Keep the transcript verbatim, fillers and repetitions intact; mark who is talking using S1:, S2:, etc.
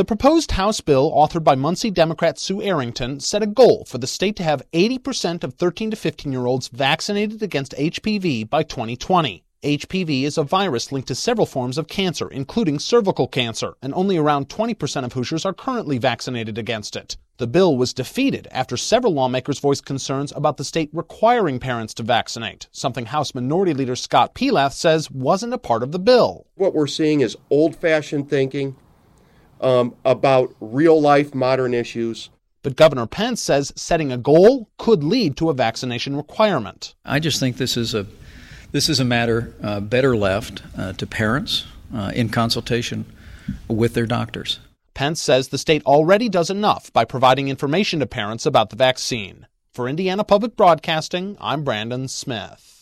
S1: The proposed House bill, authored by Muncie Democrat Sue Arrington, set a goal for the state to have eighty percent of thirteen to fifteen-year-olds vaccinated against H P V by twenty twenty. H P V is a virus linked to several forms of cancer, including cervical cancer, and only around twenty percent of Hoosiers are currently vaccinated against it. The bill was defeated after several lawmakers voiced concerns about the state requiring parents to vaccinate, something House Minority Leader Scott Pelath says wasn't a part of the bill.
S2: What we're seeing is old-fashioned thinking um, about real-life modern issues.
S1: But Governor Pence says setting a goal could lead to a vaccination requirement.
S3: I just think this is a This is a matter uh, better left uh, to parents uh, in consultation with their doctors.
S1: Pence says the state already does enough by providing information to parents about the vaccine. For Indiana Public Broadcasting, I'm Brandon Smith.